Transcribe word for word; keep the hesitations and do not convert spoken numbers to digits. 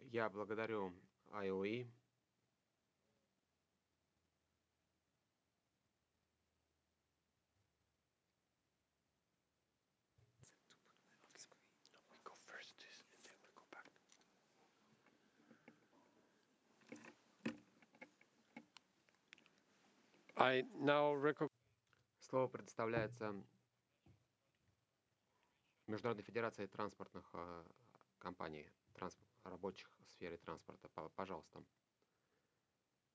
Я благодарю ай о и. I now recognize Слово предоставляется Международной федерации транспортных э, компаний, транс- рабочих в сфере транспорта. П- Пожалуйста.